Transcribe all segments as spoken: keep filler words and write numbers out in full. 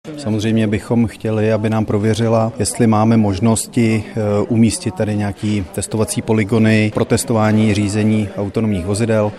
Samozřejmě bychom chtěli, aby nám prověřila, jestli máme možnosti umístit tady nějaký testovací polygony pro testování řízení autonomních vozidel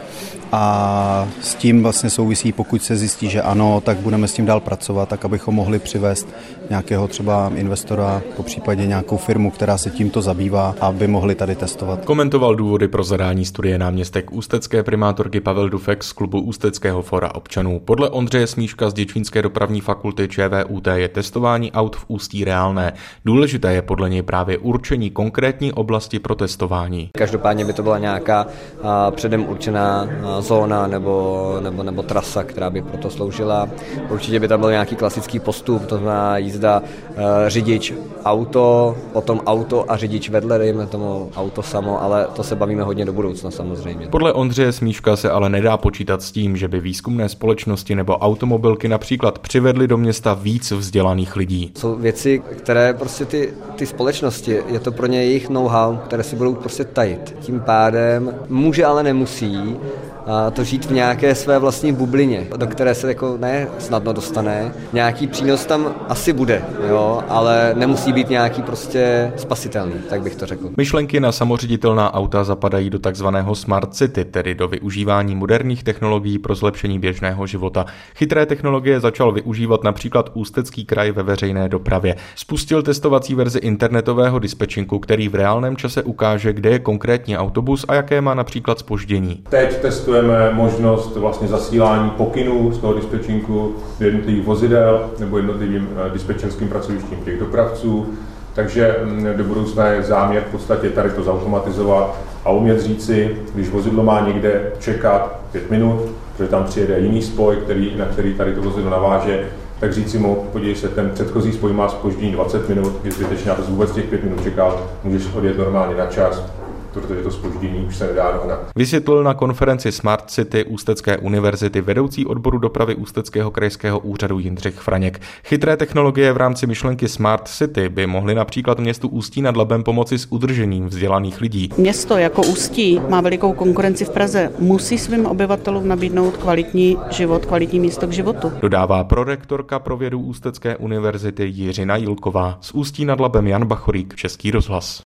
a s tím vlastně souvisí, pokud se zjistí, že ano, tak budeme s tím dál pracovat, tak abychom mohli přivést nějakého třeba investora, popřípadě nějakou firmu, která se tímto zabývá, aby mohli tady testovat. Komentoval důvody pro zadání studie náměstek ústecké primátorky Pavel Dufek z klubu Ústeckého fóra občanů. Podle Ondřeje Smíška z Děčínské dopravní fakulty ČVUT je testování aut v Ústí reálné. Důležité je podle něj právě určení konkrétní oblasti pro testování. Každopádně by to byla nějaká a, předem určená a, zóna nebo, nebo, nebo trasa, která by proto sloužila. Určitě by tam byl nějaký klasický postup, to znamená jízda a, řidič auto, potom auto a řidič vedle, dejme tomu auto samo, ale to se bavíme hodně do budoucna samozřejmě. Podle Ondřeje Smíška se ale nedá počítat s tím, že by výzkumné společnosti nebo automobilky například přivedly do města víc vzdělaných lidí. Jsou věci, které prostě ty, ty společnosti, je to pro ně jejich know-how, které si budou prostě tajit. Tím pádem může, ale nemusí a to žít v nějaké své vlastní bublině, do které se jako ne snadno dostane. Nějaký přínos tam asi bude, jo, ale nemusí být nějaký prostě spasitelný, tak bych to řekl. Myšlenky na samoředitelná auta zapadají do takzvaného Smart City, tedy do využívání moderních technologií pro zlepšení běžného života. Chytré technologie začal využívat například Ústecký kraj ve veřejné dopravě. Spustil testovací verzi internetového dispečinku, který v reálném čase ukáže, kde je konkrétní autobus a jaké má například zpoždění. Teď testujeme možnost vlastně zasílání pokynů z toho dispečinku do jednotlivých vozidel nebo jednotlivým dispečenským pracovištím těch dopravců. Takže do budoucna je záměr v podstatě tady to zautomatizovat a umět říci, když vozidlo má někde čekat pět minut, že tam přijede jiný spoj, který, na který tady to vozidlo naváže, tak říci mu, podívej se, ten předchozí spoj má zpoždění dvacet minut, je zbytečně, abys vůbec těch pět minut čekal, můžeš odjet normálně na čas, protože to zpoždění už se nedá dohnat. Vysvětlil na konferenci Smart City Ústecké univerzity vedoucí odboru dopravy Ústeckého krajského úřadu Jindřich Franěk. Chytré technologie v rámci myšlenky Smart City by mohly například městu Ústí nad Labem pomoci s udržením vzdělaných lidí. Město jako Ústí má velikou konkurenci v Praze, musí svým obyvatelům nabídnout kvalitní život, kvalitní místo k životu. Dodává prorektorka pro vědu Ústecké univerzity Jiřina Jilková. Z Ústí nad Labem Jan Bachorík, Český rozhlas.